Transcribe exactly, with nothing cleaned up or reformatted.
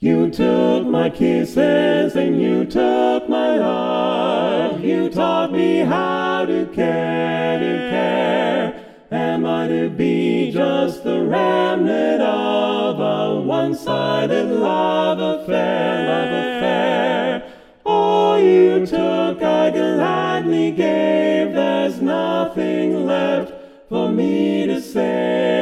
You took my kisses and you took my heart. You taught me how to care, to care. Am I to be just the remnant of a one-sided love affair, love affair? All you took I gladly gave. There's nothing left for me to say.